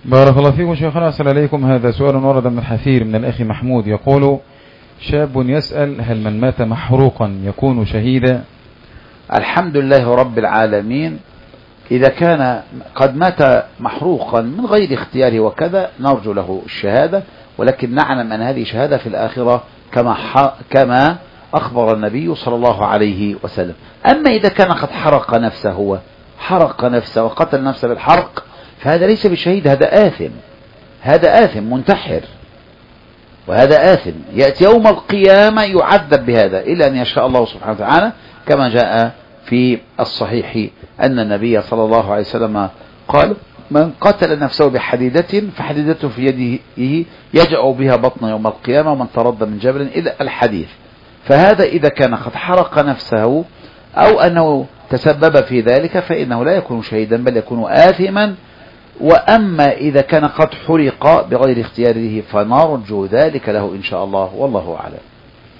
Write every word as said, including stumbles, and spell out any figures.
بارك الله فيكم شيخنا، أسأل عليكم. هذا سؤال ورد من حفير من الأخ محمود يقول: شاب يسأل: هل من مات محروقا يكون شهيدا؟ الحمد لله رب العالمين. إذا كان قد مات محروقا من غير اختياره وكذا نرجو له الشهادة، ولكن نعلم أن هذه شهادة في الآخرة كما كما أخبر النبي صلى الله عليه وسلم. أما إذا كان قد حرق نفسه هو حرق نفسه وقتل نفسه بالحرق فهذا ليس بشهيد، هذا آثم، هذا آثم منتحر، وهذا آثم يأتي يوم القيامة يعذب بهذا إلا أن يشاء الله سبحانه وتعالى، كما جاء في الصحيح أن النبي صلى الله عليه وسلم قال: من قتل نفسه بحديدة فحديدته في يده يجأ بها بطن يوم القيامة، ومن ترد من جبل إلى الحديث. فهذا إذا كان قد حرق نفسه أو أنه تسبب في ذلك فإنه لا يكون شهيدا بل يكون آثما. وأما إذا كان قد حرق بغير اختياره فنرجو ذلك له إن شاء الله، والله أعلم.